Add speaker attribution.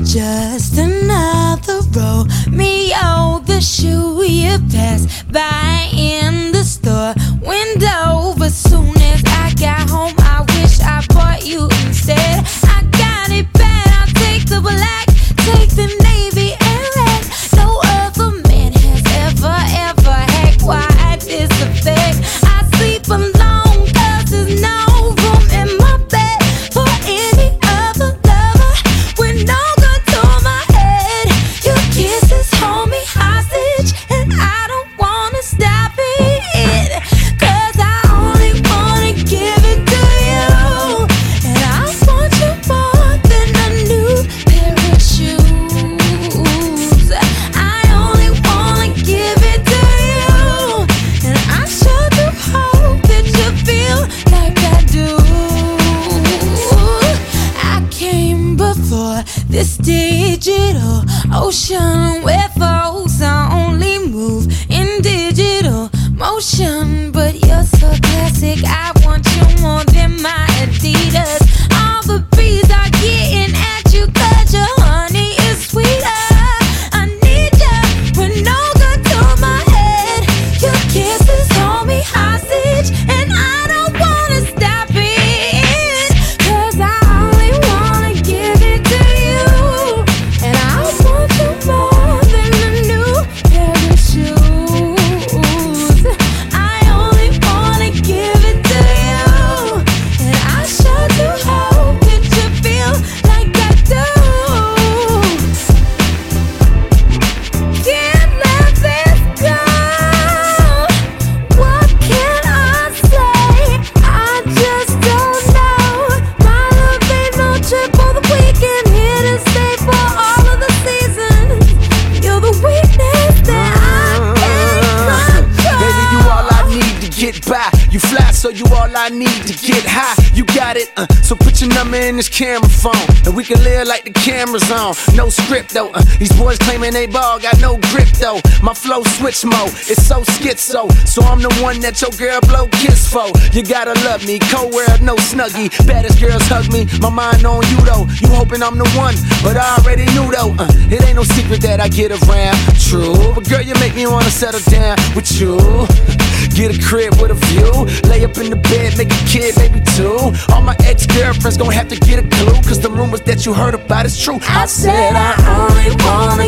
Speaker 1: just another Romeo, the shoe you passed by in the store window. But soon as I got home, I wish I bought you instead. I got it bad, I'll take the black, take the navy and red. No other man has ever had quite this effect. I sleep alone 'cause there's no room in my bed for any other lover with no gun to my head. Your kisses hold me hostage and I don't wanna stop it, 'cause I only wanna give it to you. And I want you more than a new pair of shoes. I only wanna give it to you, and I sure do hope that you feel like I do. I came before this digital ocean where folks only move in digital motion. But you're so classic, I want you more than my Adidas. All the bees are getting at you 'cause your honey is sweeter. I need ya with no gun to my head. Your kisses hold me hostage and I don't wanna stop it, 'cause I only wanna give it to you. And I want you more than a new pair of shoes. I only wanna give it to you, and I sure do hope that you feel like I do. Can't let this go. What can I say? I just don't know. My love ain't no trip for the weekend, here to stay for all of the seasons. You're the weakness that I can't control.
Speaker 2: Baby, you all I need to get by. You fly, so you all I need to get high. You got it, so put your number in this camera phone, and we can live like the camera's on. No script though, these boys claiming they ball, got no grip though. My flow switch mode, it's so schizo, so I'm the one that your girl blow kiss for. You gotta love me, co-world, no snuggie. Baddest girls hug me, my mind on you though. You hoping I'm the one, but I already knew though. It ain't no secret that I get around, true. But girl, you make me wanna settle down with you. Get a crib with a view, lay up in the bed, make a kid, maybe two. All my ex-girlfriends gon' have to get a clue, 'cause the rumors that you heard about is true.
Speaker 1: I said I only wanna